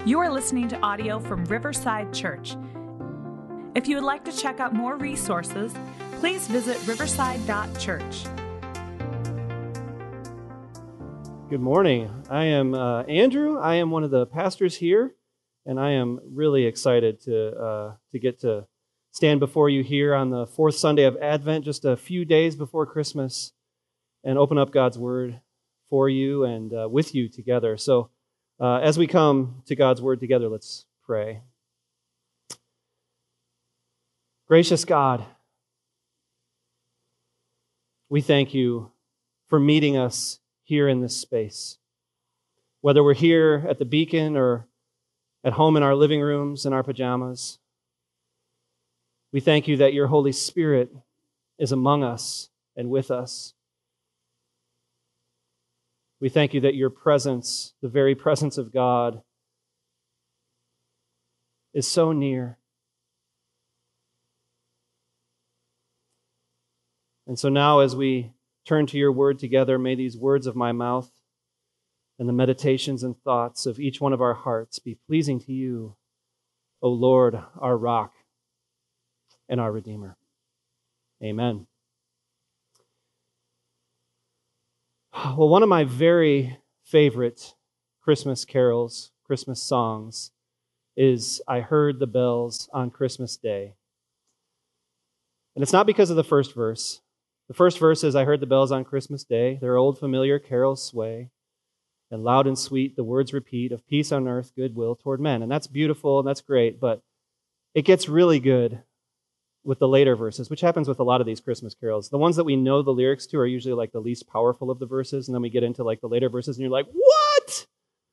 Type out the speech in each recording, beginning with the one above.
You are listening to audio from Riverside Church. If you would like to check out more resources, please visit riverside.church. Good morning. I am Andrew. I am one of the pastors here, and I am really excited to get to stand before you here on the fourth Sunday of Advent, just a few days before Christmas, and open up God's Word for you and with you together. So as we come to God's Word together, let's pray. Gracious God, we thank you for meeting us here in this space. Whether we're here at the Beacon or at home in our living rooms in our pajamas, we thank you that your Holy Spirit is among us and with us. We thank you that your presence, the very presence of God, is so near. And so now as we turn to your word together, may these words of my mouth and the meditations and thoughts of each one of our hearts be pleasing to you, O Lord, our rock and our Redeemer. Amen. Well, one of my very favorite Christmas carols, Christmas songs, is I Heard the Bells on Christmas Day. And it's not because of the first verse. The first verse is, I heard the bells on Christmas Day, their old familiar carols sway, and loud and sweet the words repeat of peace on earth, goodwill toward men. And that's beautiful and that's great, but it gets really good with the later verses, which happens with a lot of these Christmas carols. The ones that we know the lyrics to are usually like the least powerful of the verses, and then we get into like the later verses, and you're like, what?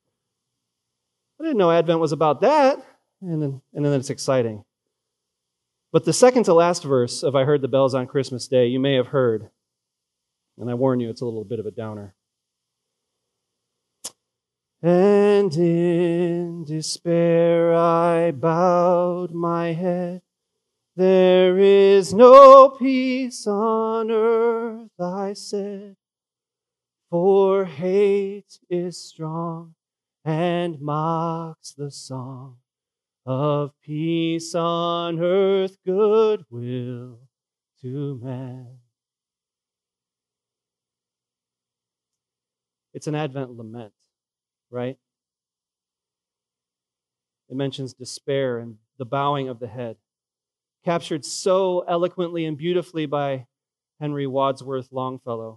I didn't know Advent was about that. And then it's exciting. But the second to last verse of I Heard the Bells on Christmas Day, you may have heard, and I warn you, it's a little bit of a downer. And in despair I bowed my head. There is no peace on earth, I said, for hate is strong and mocks the song of peace on earth, goodwill to man. It's an Advent lament, right? It mentions despair and the bowing of the head, captured so eloquently and beautifully by Henry Wadsworth Longfellow.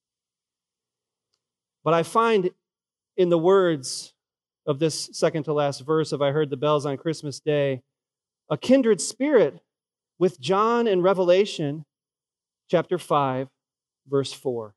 But I find in the words of this second to last verse of I Heard the Bells on Christmas Day a kindred spirit with John in Revelation chapter 5, verse 4.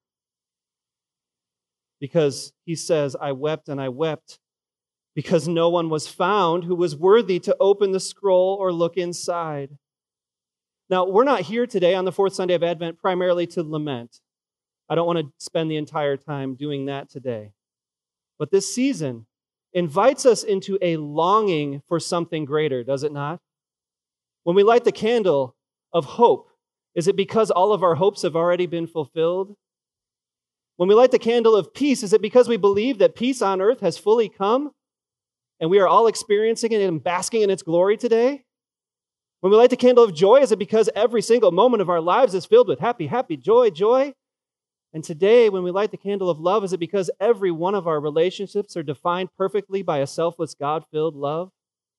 Because he says, I wept and I wept because no one was found who was worthy to open the scroll or look inside. Now, we're not here today on the fourth Sunday of Advent primarily to lament. I don't want to spend the entire time doing that today. But this season invites us into a longing for something greater, does it not? When we light the candle of hope, is it because all of our hopes have already been fulfilled? When we light the candle of peace, is it because we believe that peace on earth has fully come and we are all experiencing it and basking in its glory today? When we light the candle of joy, is it because every single moment of our lives is filled with happy, happy, joy, joy? And today, when we light the candle of love, is it because every one of our relationships are defined perfectly by a selfless, God-filled love?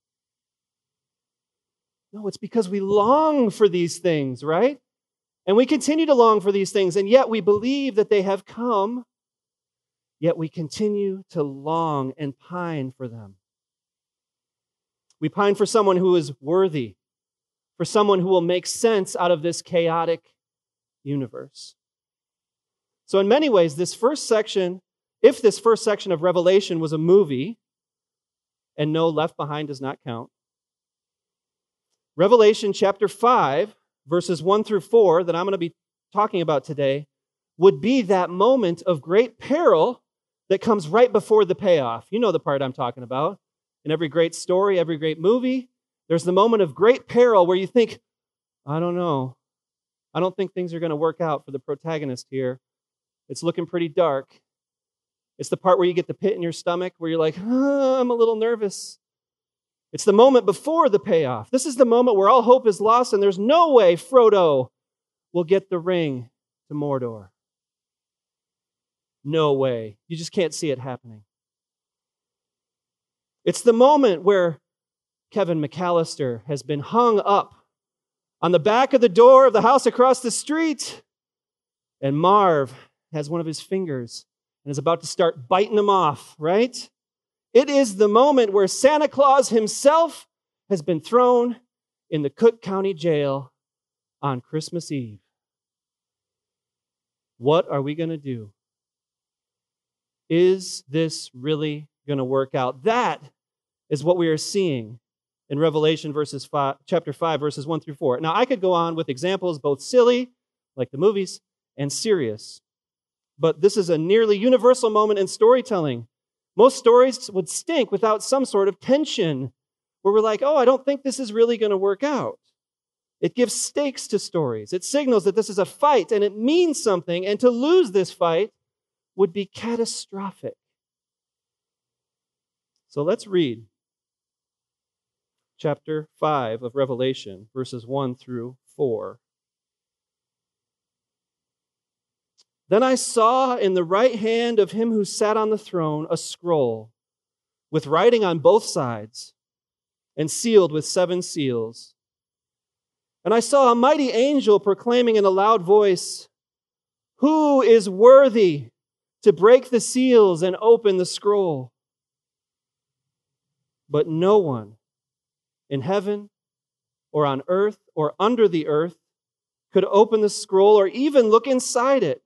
No, it's because we long for these things, right? And we continue to long for these things, and yet we believe that they have come, yet we continue to long and pine for them. We pine for someone who is worthy, for someone who will make sense out of this chaotic universe. So in many ways, this first section, if this first section of Revelation was a movie, and no, Left Behind does not count, Revelation chapter 5, verses 1 through 4, that I'm going to be talking about today, would be that moment of great peril that comes right before the payoff. You know the part I'm talking about. In every great story, every great movie, there's the moment of great peril where you think, I don't know. I don't think things are going to work out for the protagonist here. It's looking pretty dark. It's the part where you get the pit in your stomach where you're like, I'm a little nervous. It's the moment before the payoff. This is the moment where all hope is lost and there's no way Frodo will get the ring to Mordor. No way. You just can't see it happening. It's the moment where Kevin McAllister has been hung up on the back of the door of the house across the street, and Marv has one of his fingers and is about to start biting him off, right? It is the moment where Santa Claus himself has been thrown in the Cook County Jail on Christmas Eve. What are we going to do? Is this really going to work out? That is what we are seeing in Revelation chapter 5, verses 1 through 4. Now, I could go on with examples, both silly, like the movies, and serious. But this is a nearly universal moment in storytelling. Most stories would stink without some sort of tension, where we're like, oh, I don't think this is really going to work out. It gives stakes to stories. It signals that this is a fight, and it means something, and to lose this fight would be catastrophic. So let's read chapter 5 of Revelation, verses 1 through 4. Then I saw in the right hand of him who sat on the throne a scroll with writing on both sides and sealed with 7 seals. And I saw a mighty angel proclaiming in a loud voice, "Who is worthy to break the seals and open the scroll?" But no one in heaven or on earth or under the earth could open the scroll or even look inside it.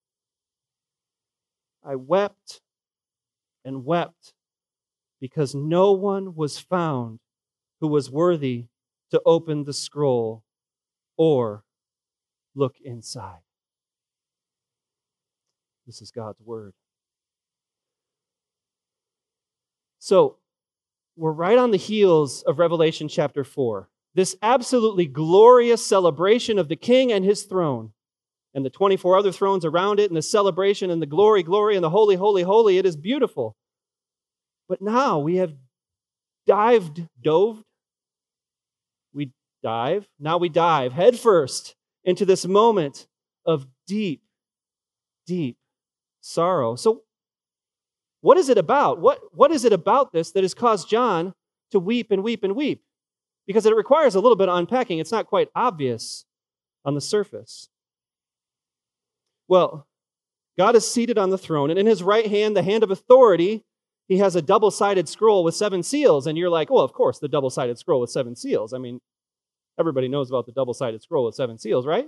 I wept and wept because no one was found who was worthy to open the scroll or look inside. This is God's word. So, we're right on the heels of Revelation chapter 4. This absolutely glorious celebration of the King and his throne, and the 24 other thrones around it, and the celebration and the glory, and the holy, holy, holy. It is beautiful. But now we have now we dive headfirst into this moment of deep, deep sorrow. So what is it about? What is it about this that has caused John to weep and weep and weep? Because it requires a little bit of unpacking. It's not quite obvious on the surface. Well, God is seated on the throne, and in his right hand, the hand of authority, he has a double-sided scroll with 7 seals. And you're like, well, of course, the double-sided scroll with 7 seals. I mean, everybody knows about the double-sided scroll with 7 seals, right?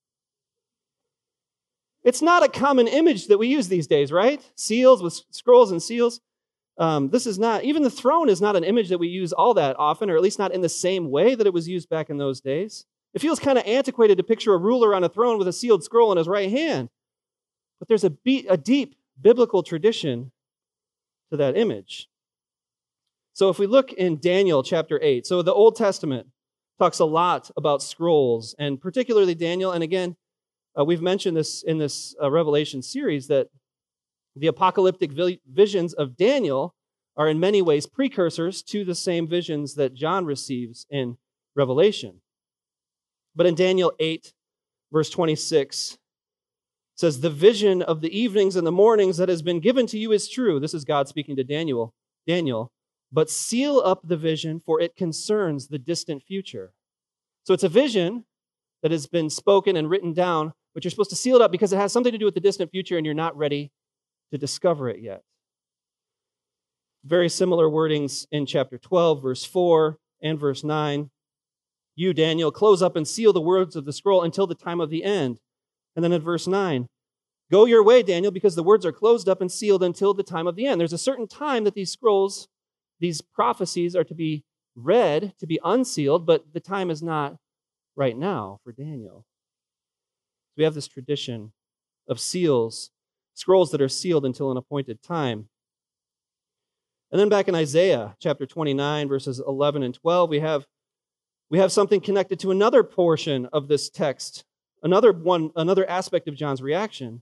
It's not a common image that we use these days, right? Seals with scrolls and seals. This is not, even the throne is not an image that we use all that often, or at least not in the same way that it was used back in those days. It feels kind of antiquated to picture a ruler on a throne with a sealed scroll in his right hand. But there's a deep biblical tradition to that image. So if we look in Daniel chapter 8, so the Old Testament talks a lot about scrolls, and particularly Daniel. And again, we've mentioned this in this Revelation series, that the apocalyptic visions of Daniel are in many ways precursors to the same visions that John receives in Revelation. But in Daniel 8, verse 26, it says, "The vision of the evenings and the mornings that has been given to you is true." This is God speaking to Daniel. "But seal up the vision, for it concerns the distant future." So it's a vision that has been spoken and written down, but you're supposed to seal it up because it has something to do with the distant future and you're not ready to discover it yet. Very similar wordings in chapter 12, verse 4 and verse 9. "You, Daniel, close up and seal the words of the scroll until the time of the end." And then in verse 9, "Go your way, Daniel, because the words are closed up and sealed until the time of the end." There's a certain time that these scrolls, these prophecies are to be read, to be unsealed, but the time is not right now for Daniel. We have this tradition of scrolls that are sealed until an appointed time. And then back in Isaiah chapter 29, verses 11 and 12, we have something connected to another portion of this text, another aspect of John's reaction.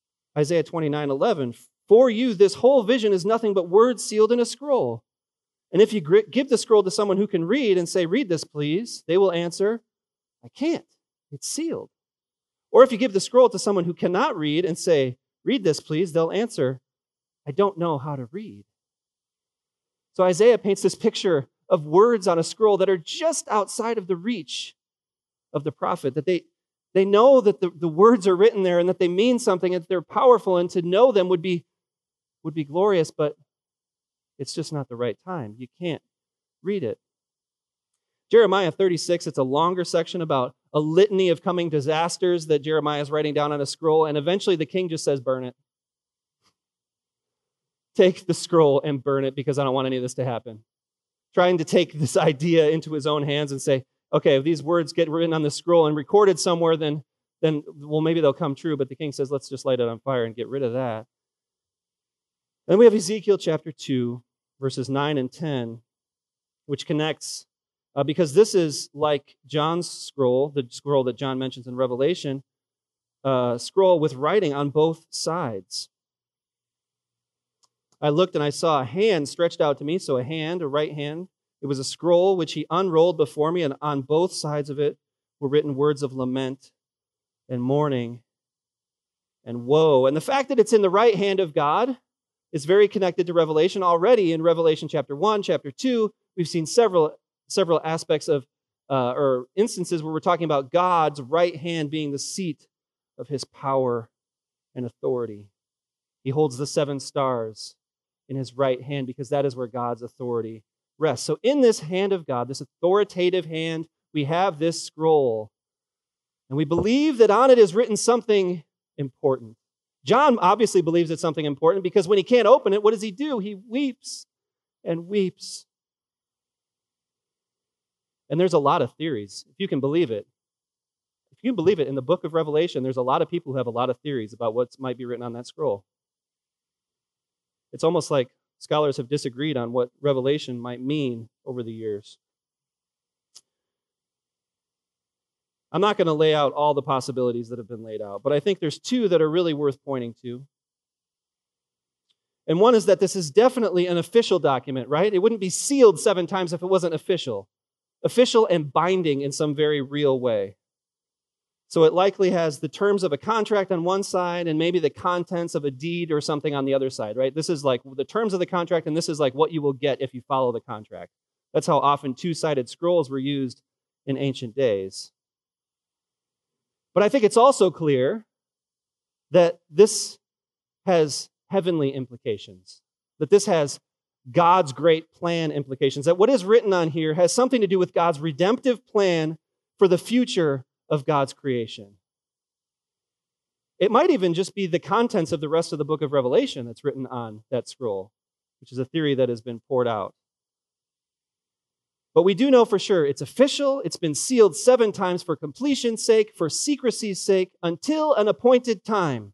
Isaiah 29:11, "For you, this whole vision is nothing but words sealed in a scroll. And if you give the scroll to someone who can read and say, read this, please, they will answer, I can't. It's sealed. Or if you give the scroll to someone who cannot read and say, read this, please, they'll answer, I don't know how to read. So Isaiah paints this picture of words on a scroll that are just outside of the reach of the prophet, that they know that the words are written there and that they mean something and that they're powerful, and to know them would be glorious, but it's just not the right time. You can't read it. Jeremiah 36, it's a longer section about a litany of coming disasters that Jeremiah is writing down on a scroll, and eventually the king just says, burn it. Take the scroll and burn it because I don't want any of this to happen. Trying to take this idea into his own hands and say, okay, if these words get written on the scroll and recorded somewhere, then well, maybe they'll come true, but the king says, let's just light it on fire and get rid of that. Then we have Ezekiel chapter 2, verses 9 and 10, which connects, because this is like John's scroll, the scroll that John mentions in Revelation, scroll with writing on both sides. I looked and I saw a hand stretched out to me, so a hand, a right hand. It was a scroll which he unrolled before me, and on both sides of it were written words of lament and mourning and woe. And the fact that it's in the right hand of God is very connected to Revelation. Already in Revelation chapter 1, chapter 2, we've seen several aspects of, or instances where we're talking about God's right hand being the seat of his power and authority. He holds the 7 stars in his right hand because that is where God's authority rests. So in this hand of God, this authoritative hand, we have this scroll. And we believe that on it is written something important. John obviously believes it's something important because when he can't open it, what does he do? He weeps and weeps. And there's a lot of theories, if you can believe it. If you can believe it, in the book of Revelation, there's a lot of people who have a lot of theories about what might be written on that scroll. It's almost like scholars have disagreed on what Revelation might mean over the years. I'm not going to lay out all the possibilities that have been laid out, but I think there's 2 that are really worth pointing to. And one is that this is definitely an official document, right? It wouldn't be sealed 7 times if it wasn't official. Official and binding in some very real way. So it likely has the terms of a contract on one side and maybe the contents of a deed or something on the other side, right? This is like the terms of the contract, and this is like what you will get if you follow the contract. That's how often 2-sided scrolls were used in ancient days. But I think it's also clear that this has heavenly implications, that this has God's great plan implications, that what is written on here has something to do with God's redemptive plan for the future of God's creation. It might even just be the contents of the rest of the book of Revelation that's written on that scroll, which is a theory that has been poured out. But we do know for sure it's official. It's been sealed 7 times for completion's sake, for secrecy's sake, until an appointed time.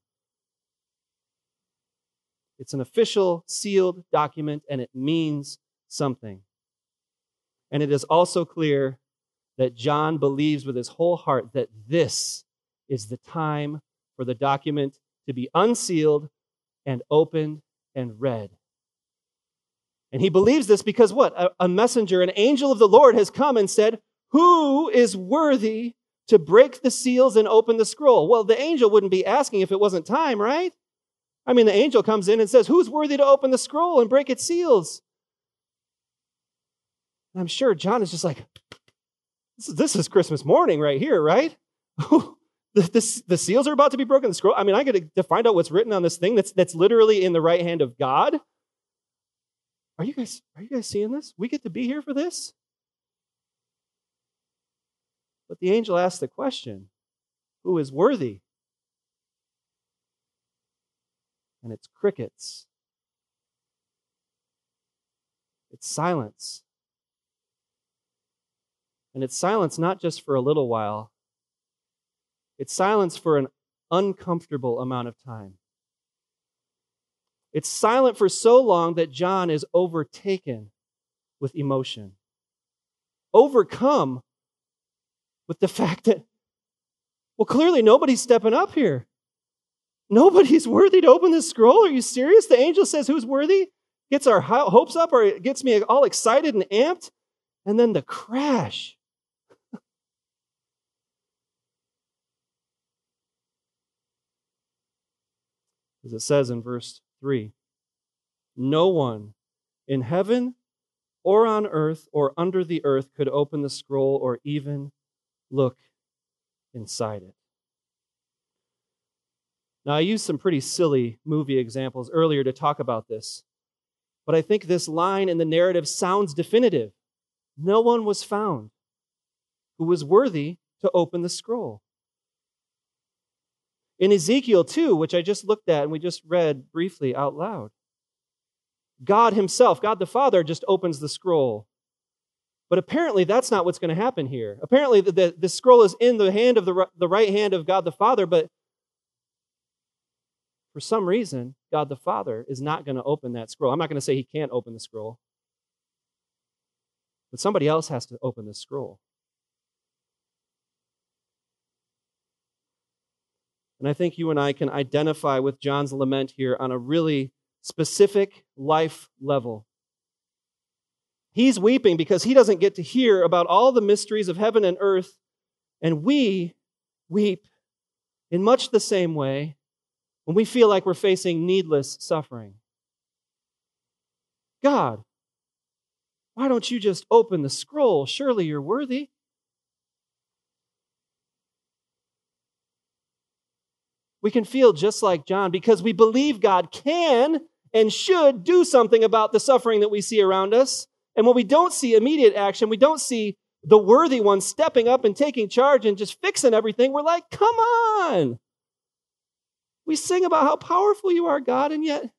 It's an official, sealed document, and it means something. And it is also clear that John believes with his whole heart that this is the time for the document to be unsealed and opened and read. And he believes this because what? A messenger, an angel of the Lord has come and said, who is worthy to break the seals and open the scroll? Well, the angel wouldn't be asking if it wasn't time, right? I mean, the angel comes in and says, who's worthy to open the scroll and break its seals? And I'm sure John is just like, this is Christmas morning right here, right? The seals are about to be broken. The scroll. I mean, I get to find out what's written on this thing that's literally in the right hand of God. Are you guys seeing this? We get to be here for this? But the angel asked the question, who is worthy? And it's crickets. It's silence. And it's silence not just for a little while. It's silence for an uncomfortable amount of time. It's silent for so long that John is overtaken with emotion, overcome with the fact that, well, clearly nobody's stepping up here. Nobody's worthy to open this scroll. Are you serious? The angel says, who's worthy? gets our hopes up, or it gets me all excited and amped, and then the crash. As it says in verse 3, no one in heaven or on earth or under the earth could open the scroll or even look inside it. Now, I used some pretty silly movie examples earlier to talk about this, but I think this line in the narrative sounds definitive. No one was found who was worthy to open the scroll. In Ezekiel 2, which I just looked at and we just read briefly out loud, God himself, God the Father, just opens the scroll. But apparently that's not what's going to happen here. Apparently the scroll is in the hand of the right hand of God the Father, but for some reason, God the Father is not going to open that scroll. I'm not going to say he can't open the scroll, but somebody else has to open the scroll. And I think you and I can identify with John's lament here on a really specific life level. He's weeping because he doesn't get to hear about all the mysteries of heaven and earth, and we weep in much the same way when we feel like we're facing needless suffering. God, why don't you just open the scroll? Surely you're worthy. We can feel just like John because we believe God can and should do something about the suffering that we see around us. And when we don't see immediate action, we don't see the worthy one stepping up and taking charge and just fixing everything, we're like, come on. We sing about how powerful you are, God, and yet,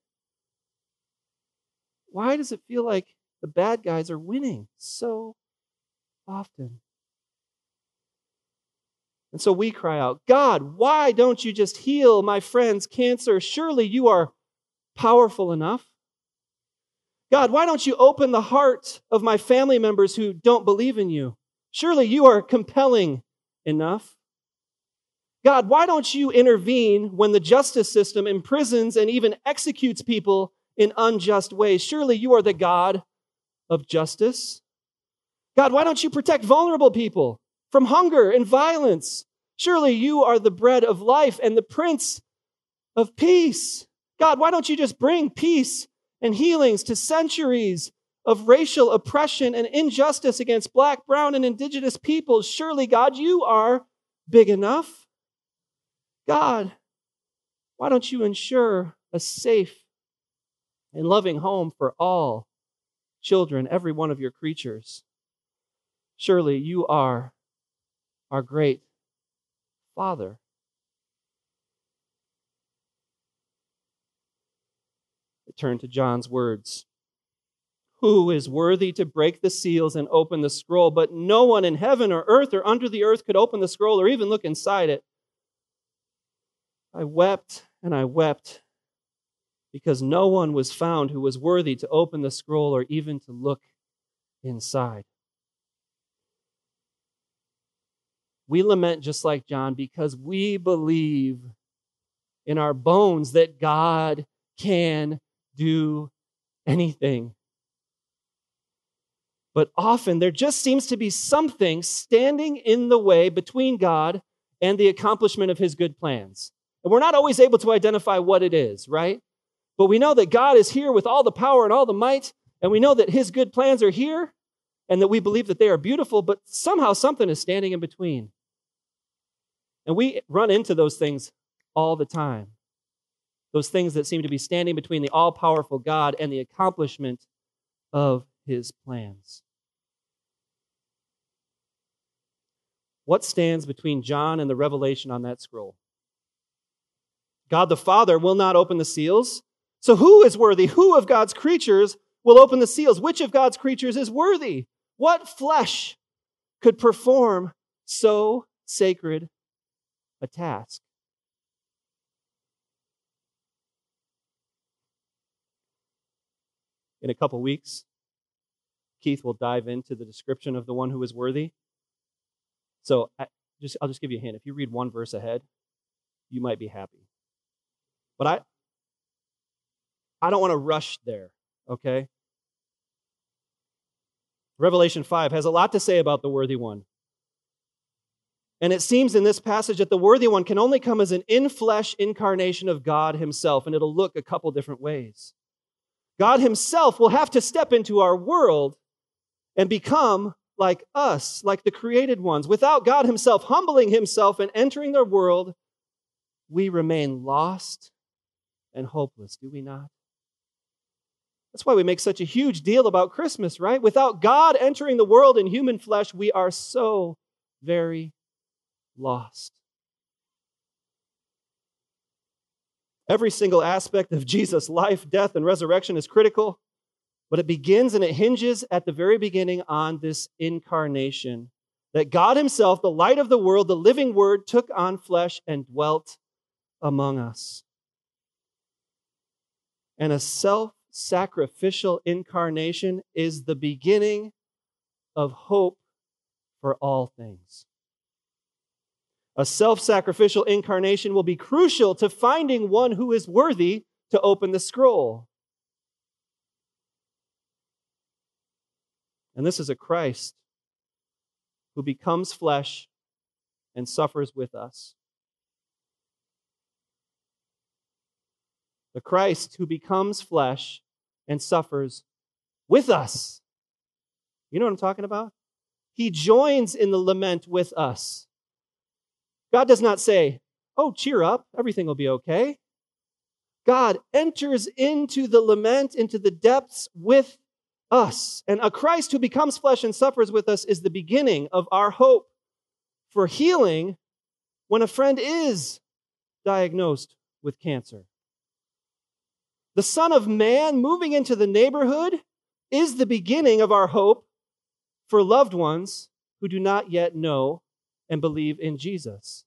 why does it feel like the bad guys are winning so often? And so we cry out, God, why don't you just heal my friend's cancer? Surely you are powerful enough. God, why don't you open the heart of my family members who don't believe in you? Surely you are compelling enough. God, why don't you intervene when the justice system imprisons and even executes people in unjust ways? Surely you are the God of justice. God, why don't you protect vulnerable people from hunger and violence? Surely you are the bread of life and the Prince of Peace. God, why don't you just bring peace and healings to centuries of racial oppression and injustice against Black, brown, and indigenous peoples? Surely, God, you are big enough. God, why don't you ensure a safe and loving home for all children, every one of your creatures? Surely you are our great Father. I turn to John's words. Who is worthy to break the seals and open the scroll? But no one in heaven or earth or under the earth could open the scroll or even look inside it. I wept and I wept because no one was found who was worthy to open the scroll or even to look inside. We lament just like John because we believe in our bones that God can do anything. But often there just seems to be something standing in the way between God and the accomplishment of his good plans. And we're not always able to identify what it is, right? But we know that God is here with all the power and all the might, and we know that his good plans are here, and that we believe that they are beautiful, but somehow something is standing in between. And we run into those things all the time. Those things that seem to be standing between the all-powerful God and the accomplishment of his plans. What stands between John and the revelation on that scroll? God the Father will not open the seals. So who is worthy? Who of God's creatures will open the seals? Which of God's creatures is worthy? What flesh could perform so sacred a task? In a couple weeks, Keith will dive into the description of the one who is worthy. So I'll just give you a hint. If you read one verse ahead, you might be happy. But I don't want to rush there. okay? Revelation 5 has a lot to say about the worthy one. And it seems in this passage that the worthy one can only come as an in-flesh incarnation of God himself, and it'll look a couple different ways. God himself will have to step into our world and become like us, like the created ones. Without God himself humbling himself and entering their world, we remain lost and hopeless, do we not? That's why we make such a huge deal about Christmas, right? Without God entering the world in human flesh, we are so very lost. Every single aspect of Jesus' life, death, and resurrection is critical, but it begins and it hinges at the very beginning on this incarnation, that God himself, the light of the world, the living word, took on flesh and dwelt among us. And a self-sacrificial incarnation is the beginning of hope for all things. A self-sacrificial incarnation will be crucial to finding one who is worthy to open the scroll. And this is a Christ who becomes flesh and suffers with us. The Christ who becomes flesh and suffers with us. You know what I'm talking about? He joins in the lament with us. God does not say, oh, cheer up, everything will be okay. God enters into the lament, into the depths with us. And a Christ who becomes flesh and suffers with us is the beginning of our hope for healing when a friend is diagnosed with cancer. The Son of Man moving into the neighborhood is the beginning of our hope for loved ones who do not yet know and believe in Jesus.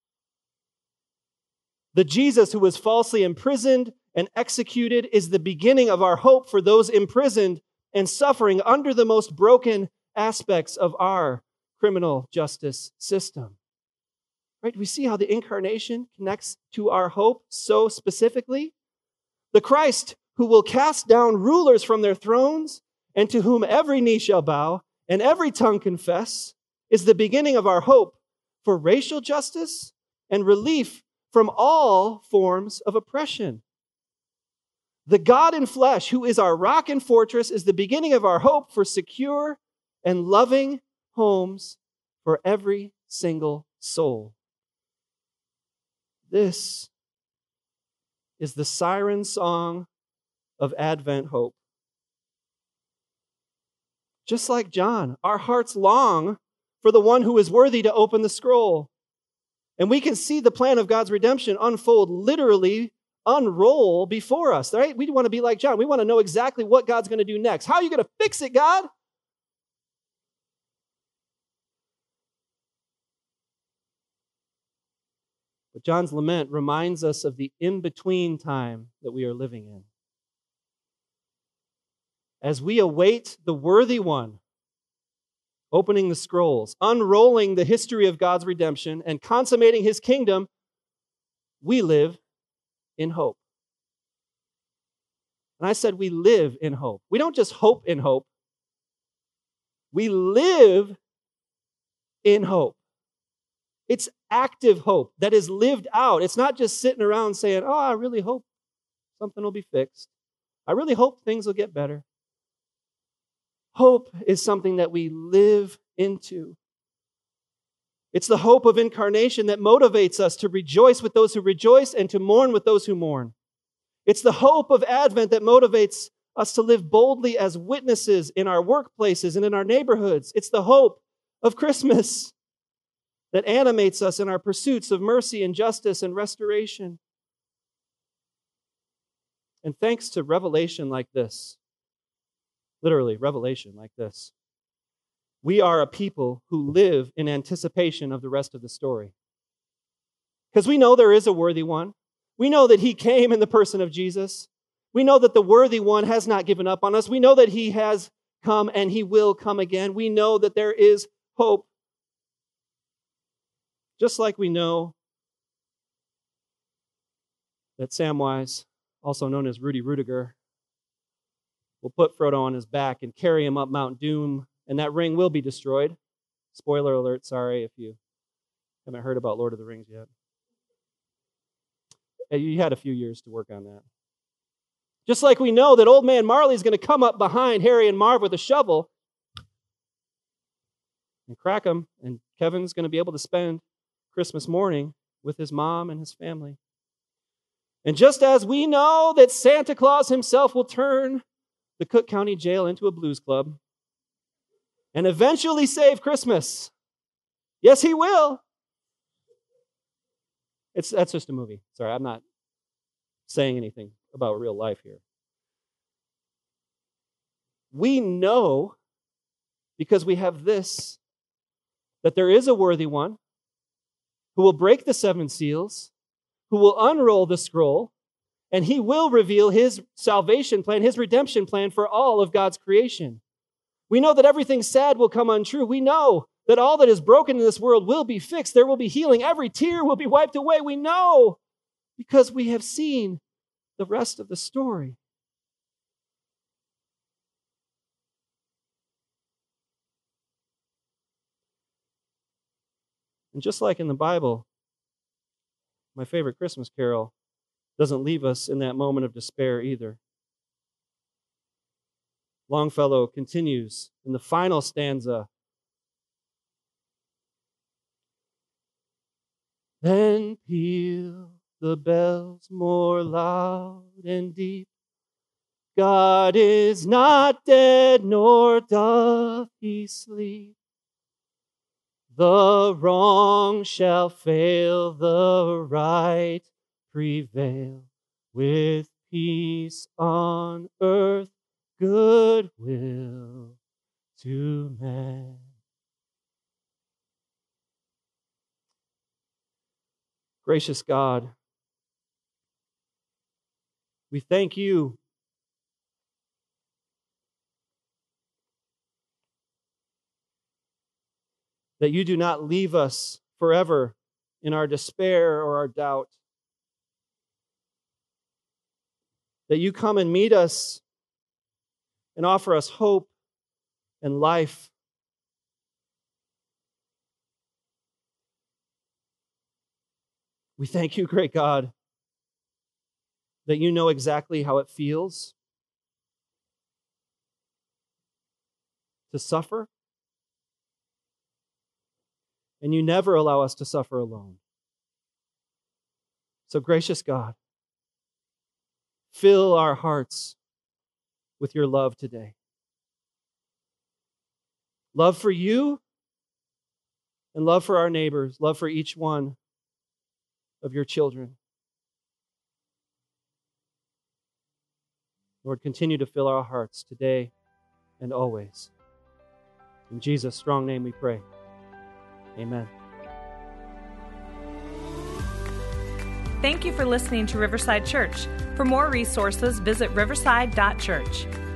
The Jesus who was falsely imprisoned and executed is the beginning of our hope for those imprisoned and suffering under the most broken aspects of our criminal justice system. Right? We see how the incarnation connects to our hope so specifically. The Christ who will cast down rulers from their thrones and to whom every knee shall bow and every tongue confess is the beginning of our hope for racial justice and relief from all forms of oppression. The God in flesh, who is our rock and fortress, is the beginning of our hope for secure and loving homes for every single soul. This is the siren song of Advent hope. Just like John, our hearts long for the one who is worthy to open the scroll. And we can see the plan of God's redemption unfold, literally unroll before us, right? We want to be like John. We want to know exactly what God's going to do next. How are you going to fix it, God? But John's lament reminds us of the in-between time that we are living in. As we await the worthy one, opening the scrolls, unrolling the history of God's redemption, and consummating his kingdom, we live in hope. And I said we live in hope. We don't just hope in hope. We live in hope. It's active hope that is lived out. It's not just sitting around saying, oh, I really hope something will be fixed. I really hope things will get better. Hope is something that we live into. It's the hope of incarnation that motivates us to rejoice with those who rejoice and to mourn with those who mourn. It's the hope of Advent that motivates us to live boldly as witnesses in our workplaces and in our neighborhoods. It's the hope of Christmas that animates us in our pursuits of mercy and justice and restoration. And thanks to revelation like this, literally revelation like this, we are a people who live in anticipation of the rest of the story. Because we know there is a worthy one. We know that he came in the person of Jesus. We know that the worthy one has not given up on us. We know that he has come and he will come again. We know that there is hope. Just like we know that Samwise, also known as Rudy Rudiger, will put Frodo on his back and carry him up Mount Doom, and that ring will be destroyed. Spoiler alert, sorry if you haven't heard about Lord of the Rings yet. You had a few years to work on that. Just like we know that old man Marley's going to come up behind Harry and Marv with a shovel and crack them, and Kevin's going to be able to spend Christmas morning with his mom and his family. And just as we know that Santa Claus himself will turn the Cook County Jail into a blues club and eventually save Christmas. Yes, he will. That's just a movie. Sorry, I'm not saying anything about real life here. We know, because we have this, that there is a worthy one who will break the 7 seals, who will unroll the scroll, and he will reveal his salvation plan, his redemption plan for all of God's creation. We know that everything sad will come untrue. We know that all that is broken in this world will be fixed. There will be healing. Every tear will be wiped away. We know because we have seen the rest of the story. And just like in the Bible, my favorite Christmas carol doesn't leave us in that moment of despair either. Longfellow continues in the final stanza. Then peal the bells more loud and deep. God is not dead, nor doth he sleep. The wrong shall fail, the right prevail. With peace on earth, goodwill to men. Gracious God, we thank you that you do not leave us forever in our despair or our doubt. That you come and meet us and offer us hope and life. We thank you, great God, that you know exactly how it feels to suffer. And you never allow us to suffer alone. So, gracious God, fill our hearts with your love today. Love for you and love for our neighbors, love for each one of your children. Lord, continue to fill our hearts today and always. In Jesus' strong name we pray. Amen. Thank you for listening to Riverside Church. For more resources, visit riverside.church.